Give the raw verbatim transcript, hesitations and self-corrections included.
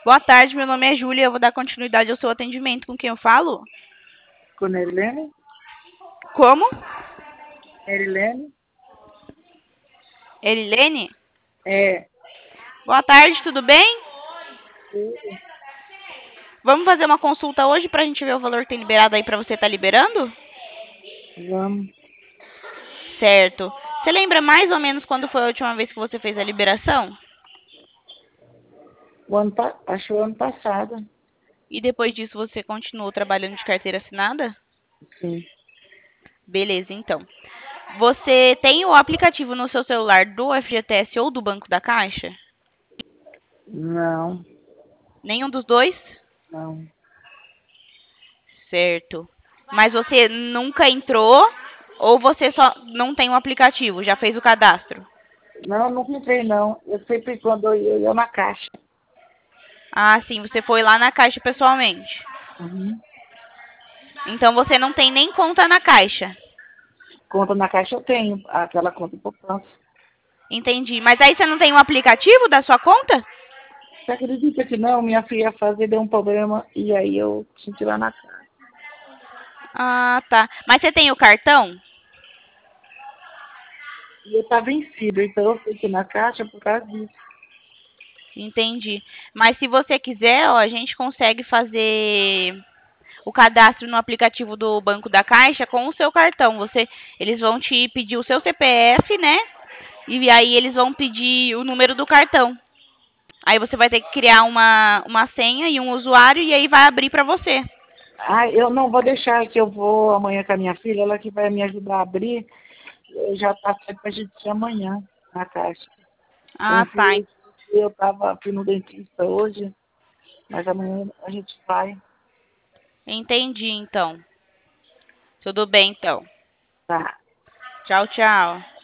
Boa tarde, meu nome é Júlia. Eu vou dar continuidade ao seu atendimento. Com quem eu falo? Com Nerilene? Como? Nerilene? Erilene? É. Boa tarde, tudo bem? Tudo. Vamos fazer uma consulta hoje pra gente ver o valor que tem liberado aí pra você estar liberando? Vamos. Certo. Você lembra mais ou menos quando foi a última vez que você fez a liberação? O ano, pa- acho o ano passado. E depois disso você continuou trabalhando de carteira assinada? Sim. Beleza, então. Você tem o aplicativo no seu celular do F G T S ou do Banco da Caixa? Não, Nenhum dos dois? não. Certo. Mas você nunca entrou ou você só não tem o aplicativo, já fez o cadastro? Não, nunca entrei, não. Eu sempre quando eu ia, eu ia na caixa. Ah, sim, você foi lá na Caixa pessoalmente. Uhum. Então você não tem nem conta na Caixa. Conta na caixa eu tenho, aquela conta de poupança. Entendi. Mas aí você não tem o aplicativo da sua conta? Você acredita que não? Minha filha ia fazer, deu um problema e aí eu senti lá na casa. Ah, tá. Mas você tem o cartão? E eu tá vencido, então eu fui aqui na caixa por causa disso. Entendi. Mas se você quiser, ó, a gente consegue fazer o cadastro no aplicativo do Banco da Caixa com o seu cartão. Você, eles vão te pedir o seu C P F, né? E aí eles vão pedir o número do cartão. Aí você vai ter que criar uma, uma senha e um usuário e aí vai abrir para você. Ah, eu não vou deixar que eu vou amanhã com a minha filha, ela que vai me ajudar a abrir. Eu já tá certo pra gente ir amanhã na caixa. Ah, tá. Porque eu tava, fui no dentista hoje, mas amanhã a gente vai. Entendi, então. Tudo bem, então. Tá. Tchau, tchau.